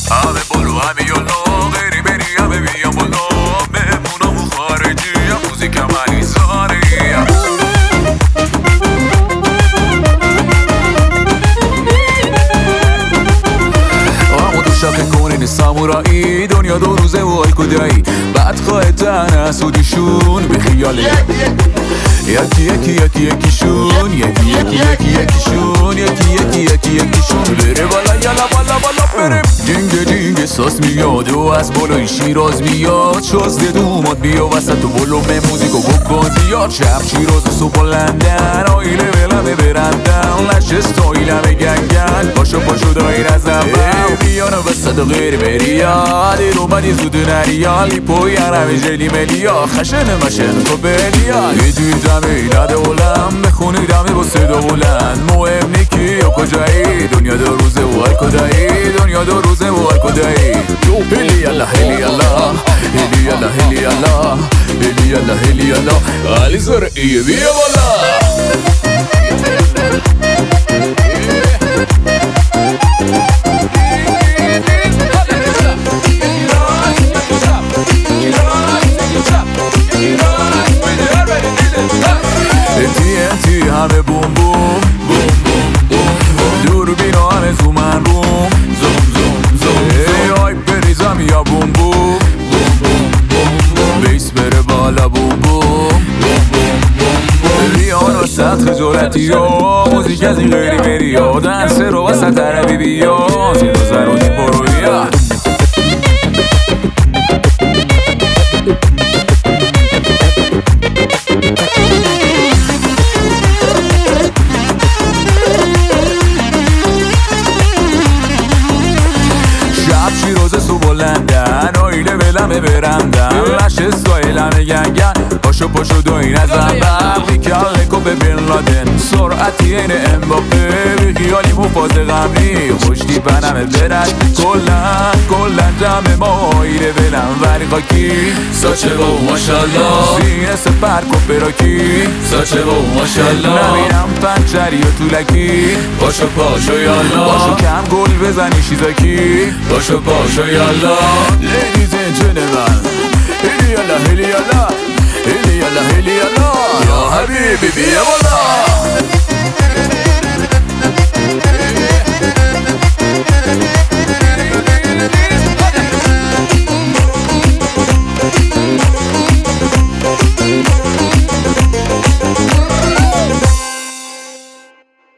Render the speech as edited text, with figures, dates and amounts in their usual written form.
همه بلو همه یالا بری بری همه بیام بالا مهمونامو خارجی موزیکم علیزاری شاخه کنین سامورایی دنیا دو روزه و آی کدایی بعد خواهد تن سودیشون به خیاله یکیشون یکیشون بره بالا یالا بالا بریم جنگ ساس میاد و از بالای شیراز میاد شازده دومات بیا وسط و بلو به موزیکو بکن زیاد شب شیراز و صبح لندن آیله بلمه برندن لش استایلمه گنگن پاشو دایر از اول بیانو وسط و غیر بریا دیر اومدی زود نریا لیپوی همه جلی ملیا خشن مشن تو بلیا یه توی جمعی نده اولم بخونی دمه با صدا بلند مهم نیکی یا کجایی دنیا دو روزه و های کدایی دنیا دو روزه و های کدایی هلی الله هلی الله هلی الله هلی الله هلی الله هلی الله علی زرعی بیا بالا TNT همه بوم بوم دوربینا همه زومن روم زوم ای آی بریزم یا بوم بوم بیس بره بالا بوم بوم بیان وسط خجالتی ها موزیک از این غیری بری ها دنسه رو وسط عربی بیا زیر و زرونی پرویا شیراز سو بلندن آیله بلمه برندن لش استایلمه گنگن پاشو دوین از انبر بیکل نکو به بین لادن سرعتی این امباپه بیخیالی مفاز غمنی خوشتی بنمه برد کلن جمع ما آیله بلم وری خاکی ساچه با ماشالله سینه سپر کن براکی ساچه با ماشالله نمیرم پنچری و طولکی پاشو یالا پاشو کم گل بزنی شیزاکی پاشو یالا Ladies and gentlemen هلی یالا هلی یالا هلی یالا هلی یالا یا حبیبی بیا بالا